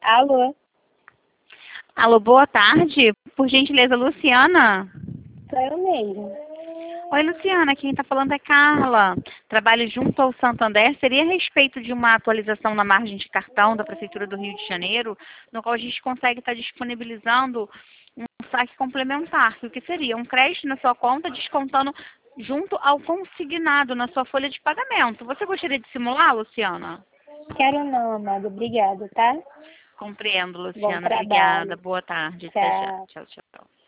Alô? Alô, boa tarde. Por gentileza, Luciana? Sou eu mesmo. Oi, Luciana. Quem está falando é Carla. Trabalho junto ao Santander. Seria a respeito de uma atualização na margem de cartão da Prefeitura do Rio de Janeiro, no qual a gente consegue estar disponibilizando um saque complementar, que o que seria um crédito na sua conta, descontando junto ao consignado na sua folha de pagamento. Você gostaria de simular, Luciana? Quero não, amado. Obrigada, tá? Compreendo, Bom Luciana. Obrigada. trabalho. Boa tarde. Até já. Tchau. Tchau, tchau.